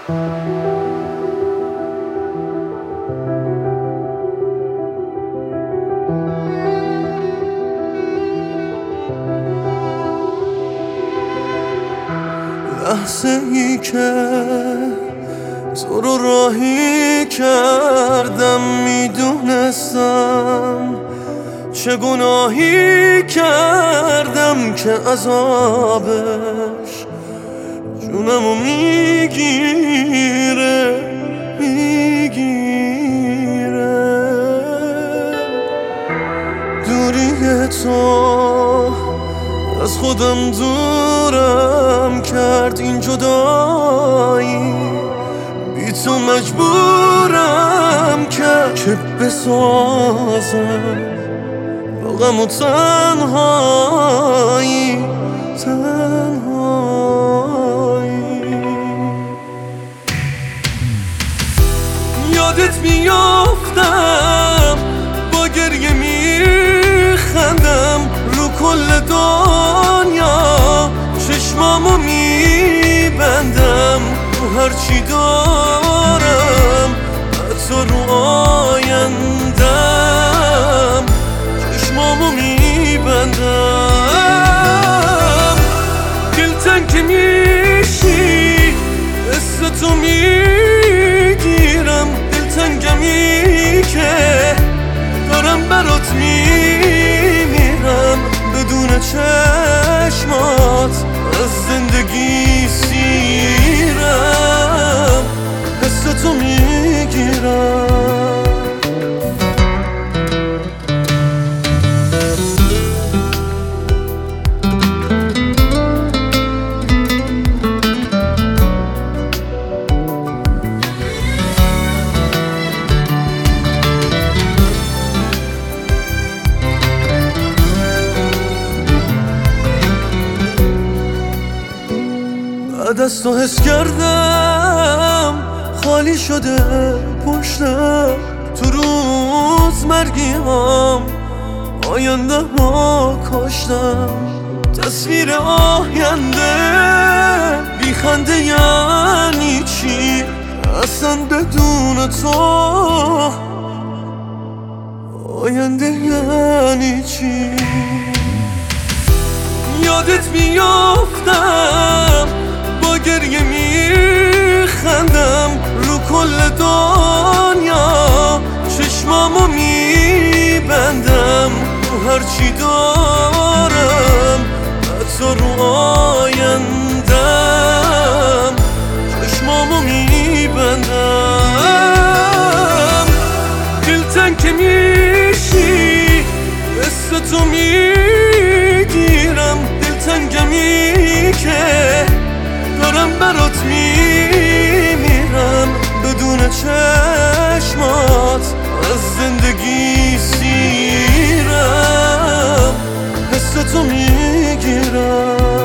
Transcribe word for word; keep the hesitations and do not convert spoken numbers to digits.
لحظه ای که تو رو راهی کردم میدونستم چه گناهی کردم که عذابش جونمو میگیره میگیره. دوری تو از خودم دورم کرد، این جدایی بی تو مجبورم کرد که بسازم با غم و تنهایی تنهایی. یادت میافتم با گریه میخندم رو کل دنیا، چشمامو میبندم رو هرچی دارم، حتی رو آیندم چشمامو میبندم. دلتنگ که میشی حس تو میگیرم، دلتنگمی که دارم برات میمیرم، بدون چشمات از زندگی سیرم، حس تو میگیرم. بعد از تو حس کردم خالی شده پشتم، تو روز مرگیام آینده ما کاشتم. تصویر آینده بی خنده یعنی چی؟ اصلا بدون تو آینده یعنی چی؟ یادت میافتم با گریه میخندم رو کل دنیا، چشمامو میبندم رو هرچی دارم، حتی رو آیندم چشمامو میبندم. دلتنگ که میشی حس تو میگیرم، دلتنگمی که دارم برات میمیرم، بدون چشمات از زندگی سیرم، حس تو میگیرم.